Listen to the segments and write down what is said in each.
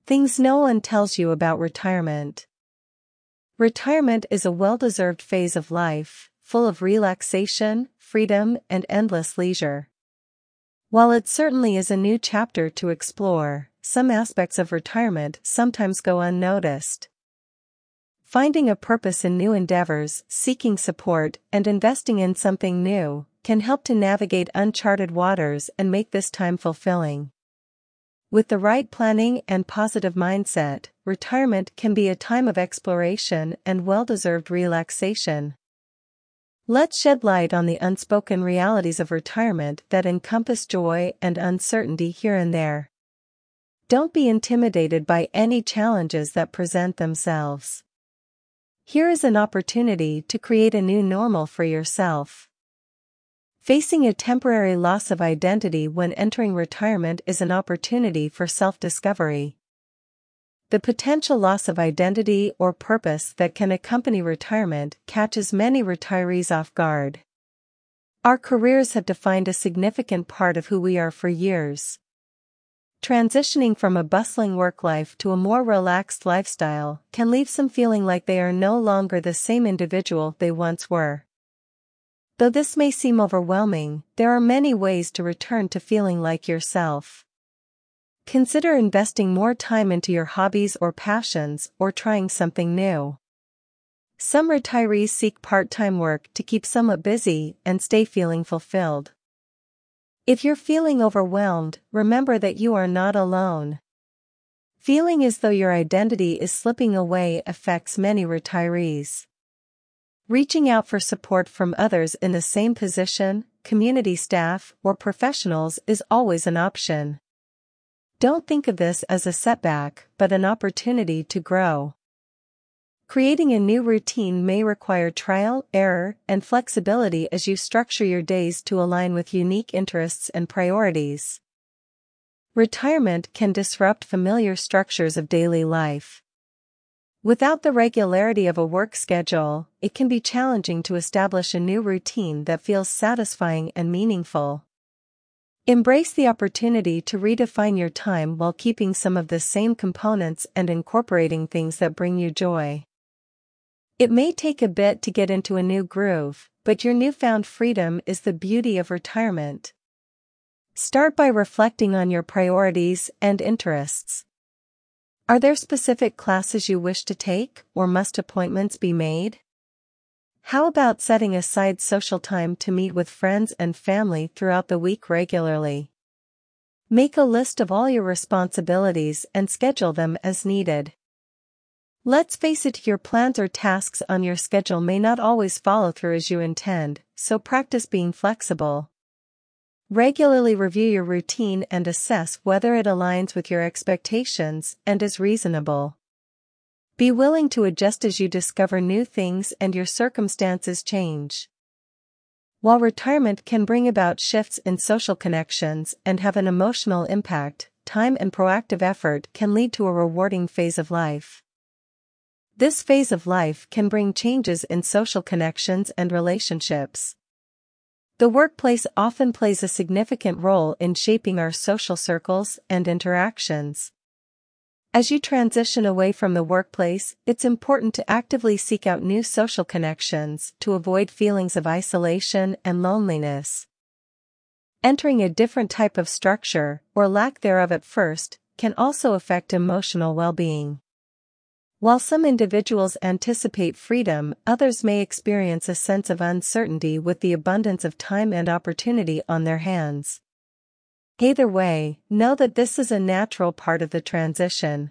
Things no one tells you about retirement. Retirement is a well-deserved phase of life, full of relaxation, freedom, and endless leisure. While it certainly is a new chapter to explore, some aspects of retirement sometimes go unnoticed. Finding a purpose in new endeavors, seeking support, and investing in something new can help to navigate uncharted waters and make this time fulfilling. With the right planning and positive mindset, retirement can be a time of exploration and well-deserved relaxation. Let's shed light on the unspoken realities of retirement that encompass joy and uncertainty here and there. Don't be intimidated by any challenges that present themselves. Here is an opportunity to create a new normal for yourself. Facing a temporary loss of identity when entering retirement is an opportunity for self-discovery. The potential loss of identity or purpose that can accompany retirement catches many retirees off guard. Our careers have defined a significant part of who we are for years. Transitioning from a bustling work life to a more relaxed lifestyle can leave some feeling like they are no longer the same individual they once were. Though this may seem overwhelming, there are many ways to return to feeling like yourself. Consider investing more time into your hobbies or passions, or trying something new. Some retirees seek part-time work to keep somewhat busy and stay feeling fulfilled. If you're feeling overwhelmed, remember that you are not alone. Feeling as though your identity is slipping away affects many retirees. Reaching out for support from others in the same position, community staff, or professionals is always an option. Don't think of this as a setback, but an opportunity to grow. Creating a new routine may require trial, error, and flexibility as you structure your days to align with unique interests and priorities. Retirement can disrupt familiar structures of daily life. Without the regularity of a work schedule, it can be challenging to establish a new routine that feels satisfying and meaningful. Embrace the opportunity to redefine your time while keeping some of the same components and incorporating things that bring you joy. It may take a bit to get into a new groove, but your newfound freedom is the beauty of retirement. Start by reflecting on your priorities and interests. Are there specific classes you wish to take, or must appointments be made? How about setting aside social time to meet with friends and family throughout the week regularly? Make a list of all your responsibilities and schedule them as needed. Let's face it, your plans or tasks on your schedule may not always follow through as you intend, so practice being flexible. Regularly review your routine and assess whether it aligns with your expectations and is reasonable. Be willing to adjust as you discover new things and your circumstances change. While retirement can bring about shifts in social connections and have an emotional impact, time and proactive effort can lead to a rewarding phase of life. This phase of life can bring changes in social connections and relationships. The workplace often plays a significant role in shaping our social circles and interactions. As you transition away from the workplace, it's important to actively seek out new social connections to avoid feelings of isolation and loneliness. Entering a different type of structure, or lack thereof at first, can also affect emotional well-being. While some individuals anticipate freedom, others may experience a sense of uncertainty with the abundance of time and opportunity on their hands. Either way, know that this is a natural part of the transition.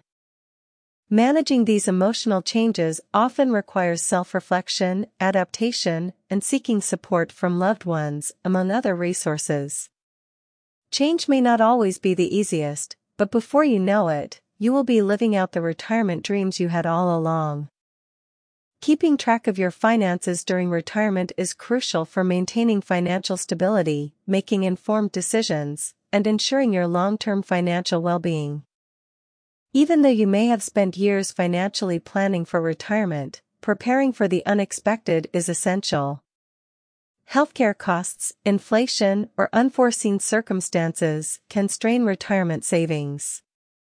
Managing these emotional changes often requires self-reflection, adaptation, and seeking support from loved ones, among other resources. Change may not always be the easiest, but before you know it, you will be living out the retirement dreams you had all along. Keeping track of your finances during retirement is crucial for maintaining financial stability, making informed decisions, and ensuring your long-term financial well-being. Even though you may have spent years financially planning for retirement, preparing for the unexpected is essential. Healthcare costs, inflation, or unforeseen circumstances can strain retirement savings.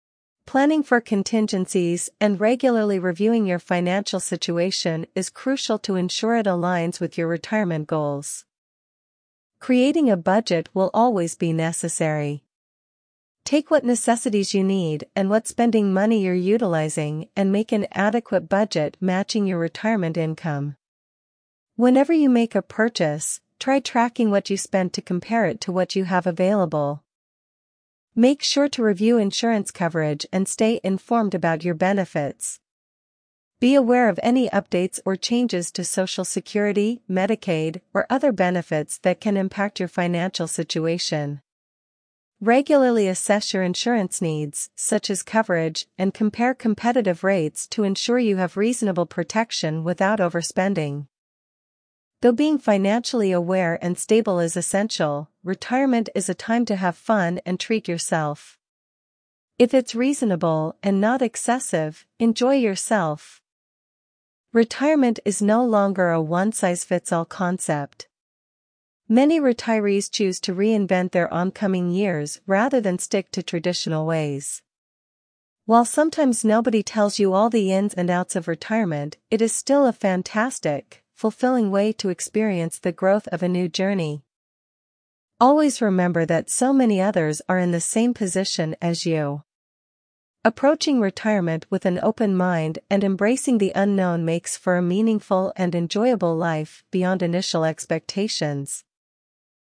Planning for contingencies and regularly reviewing your financial situation is crucial to ensure it aligns with your retirement goals. Creating a budget will always be necessary. Take what necessities you need and what spending money you're utilizing and make an adequate budget matching your retirement income. Whenever you make a purchase, try tracking what you spent to compare it to what you have available. Make sure to review insurance coverage and stay informed about your benefits. Be aware of any updates or changes to Social Security, Medicaid, or other benefits that can impact your financial situation. Regularly assess your insurance needs, such as coverage, and compare competitive rates to ensure you have reasonable protection without overspending. Though being financially aware and stable is essential, retirement is a time to have fun and treat yourself. If it's reasonable and not excessive, enjoy yourself. Retirement is no longer a one-size-fits-all concept. Many retirees choose to reinvent their oncoming years rather than stick to traditional ways. While sometimes nobody tells you all the ins and outs of retirement, it is still a fantastic, fulfilling way to experience the growth of a new journey. Always remember that so many others are in the same position as you. Approaching retirement with an open mind and embracing the unknown makes for a meaningful and enjoyable life beyond initial expectations.